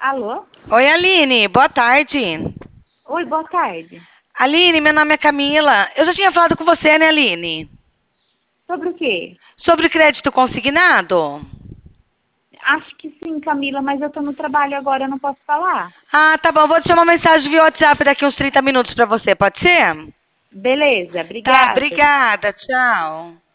Alô? Oi, Aline, boa tarde. Oi, boa tarde. Aline, meu nome é Camila. Eu já tinha falado com você, né, Aline? Sobre o quê? Sobre crédito consignado? Acho que sim, Camila, mas eu tô no trabalho agora, eu não posso falar. Ah, tá bom. Vou deixar uma mensagem via WhatsApp daqui uns 30 minutos pra você, pode ser? Beleza, Tá, obrigada. obrigada. Tchau.